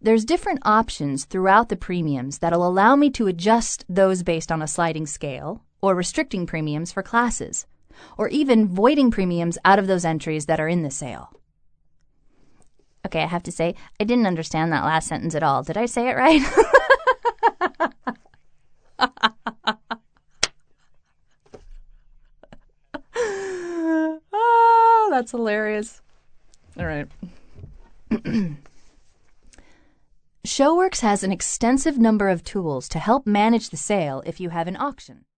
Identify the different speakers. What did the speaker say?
Speaker 1: there's different options throughout the premiums that'll allow me to adjust those based on a sliding scale, or restricting premiums for classes, or even voiding premiums out of those entries that are in the sale. Okay, I have to say, I didn't understand that last sentence at all. Did I say it right? Oh, that's hilarious. All right. ShowWorks has an extensive number of tools to help manage the sale if you have an auction.